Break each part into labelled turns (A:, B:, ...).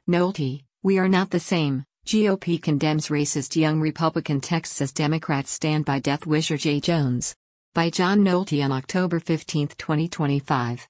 A: Nolte, we are not the same. GOP condemns racist young Republican texts as Democrats stand by death wisher Jay Jones. By John Nolte on October 15, 2025.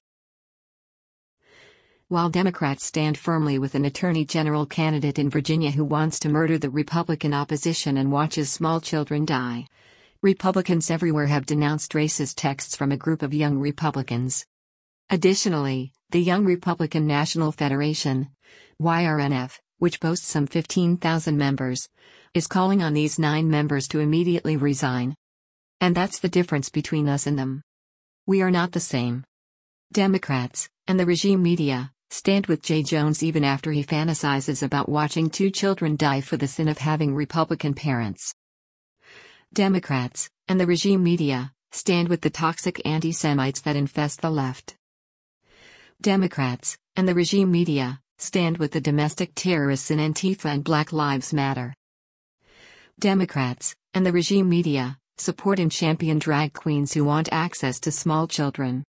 A: While Democrats stand firmly with an attorney general candidate in Virginia who wants to murder the Republican opposition and watches small children die, Republicans everywhere have denounced racist texts from a group of young Republicans. Additionally, the Young Republican National Federation, YRNF, which boasts some 15,000 members, is calling on these 9 members to immediately resign. And that's the difference between us and them. We are not the same. Democrats, and the regime media, stand with Jay Jones even after he fantasizes about watching 2 children die for the sin of having Republican parents. Democrats, and the regime media, stand with the toxic anti-Semites that infest the left. Democrats, and the regime media, stand with the domestic terrorists in Antifa and Black Lives Matter. Democrats, and the regime media, support and champion drag queens who want access to small children.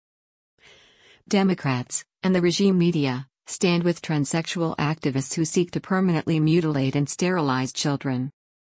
A: Democrats, and the regime media, stand with transsexual activists who seek to permanently mutilate and sterilize children.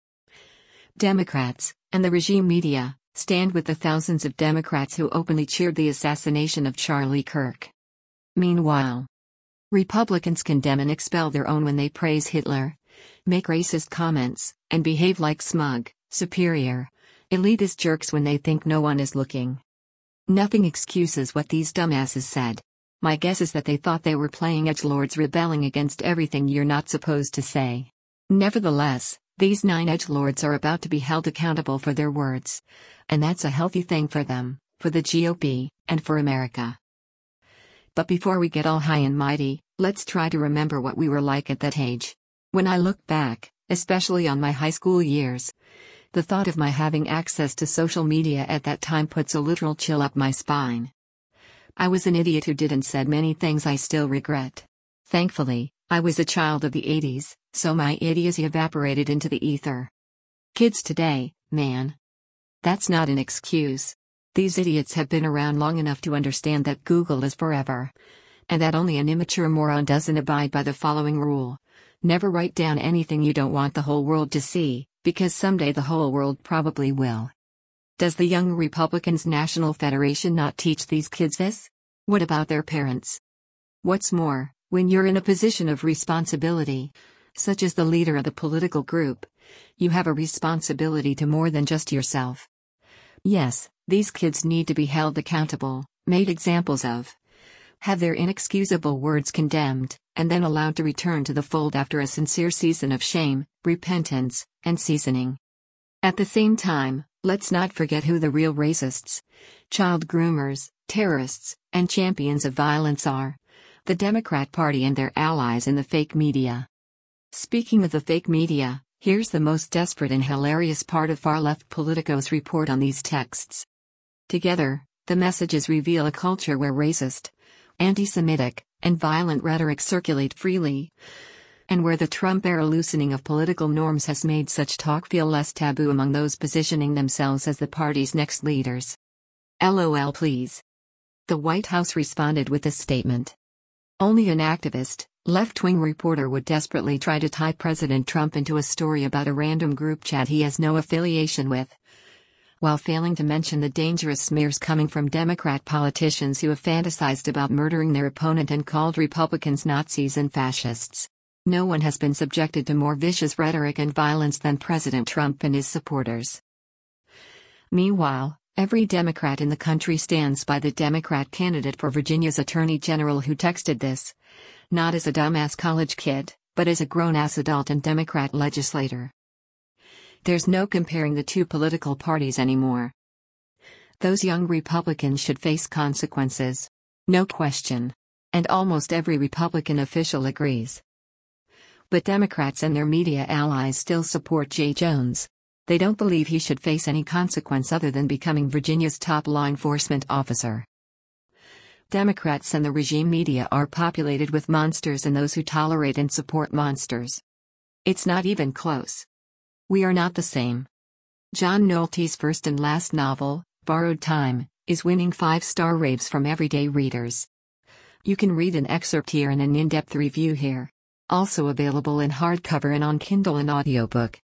A: Democrats, and the regime media, stand with the thousands of Democrats who openly cheered the assassination of Charlie Kirk. Meanwhile, Republicans condemn and expel their own when they praise Hitler, make racist comments, and behave like smug, superior, elitist jerks when they think no one is looking. Nothing excuses what these dumbasses said. My guess is that they thought they were playing edgelords rebelling against everything you're not supposed to say. Nevertheless, these 9 edgelords are about to be held accountable for their words. And that's a healthy thing for them, for the GOP, and for America. But before we get all high and mighty, let's try to remember what we were like at that age. When I look back, especially on my high school years, the thought of my having access to social media at that time puts a literal chill up my spine. I was an idiot who did and said many things I still regret. Thankfully, I was a child of the 80s, so my idiocy evaporated into the ether. Kids today, man. That's not an excuse. These idiots have been around long enough to understand that Google is forever. And that only an immature moron doesn't abide by the following rule. Never write down anything you don't want the whole world to see, because someday the whole world probably will. Does the Young Republicans National Federation not teach these kids this? What about their parents? What's more, when you're in a position of responsibility, such as the leader of the political group, you have a responsibility to more than just yourself. Yes, these kids need to be held accountable, made examples of, have their inexcusable words condemned, and then allowed to return to the fold after a sincere season of shame, repentance, and seasoning. At the same time, let's not forget who the real racists, child groomers, terrorists, and champions of violence are: the Democrat Party and their allies in the fake media. Speaking of the fake media, here's the most desperate and hilarious part of far-left Politico's report on these texts. Together, the messages reveal a culture where racist, anti-Semitic, and violent rhetoric circulate freely, and where the Trump-era loosening of political norms has made such talk feel less taboo among those positioning themselves as the party's next leaders. LOL please. The White House responded with this statement. Only an activist, left-wing reporter would desperately try to tie President Trump into a story about a random group chat he has no affiliation with, while failing to mention the dangerous smears coming from Democrat politicians who have fantasized about murdering their opponent and called Republicans Nazis and fascists. No one has been subjected to more vicious rhetoric and violence than President Trump and his supporters. Meanwhile, every Democrat in the country stands by the Democrat candidate for Virginia's Attorney General who texted this, not as a dumbass college kid, but as a grown-ass adult and Democrat legislator. There's no comparing the two political parties anymore. Those young Republicans should face consequences. No question. And almost every Republican official agrees. But Democrats and their media allies still support Jay Jones. They don't believe he should face any consequence other than becoming Virginia's top law enforcement officer. Democrats and the regime media are populated with monsters and those who tolerate and support monsters. It's not even close. We are not the same. John Nolte's first and last novel, Borrowed Time, is winning 5-star raves from everyday readers. You can read an excerpt here and an in-depth review here. Also available in hardcover and on Kindle and audiobook.